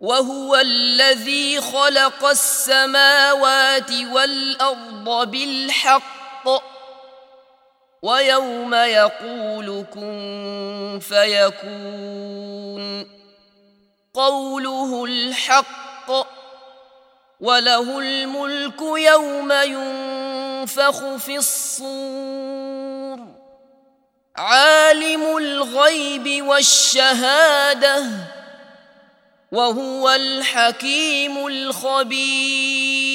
وهو الذي خلق السماوات والأرض بالحق ويوم يقول كن فيكون قوله الحق وله الملك يوم ينفخ في الصور عالم الغيب والشهادة وهو الحكيم الخبير.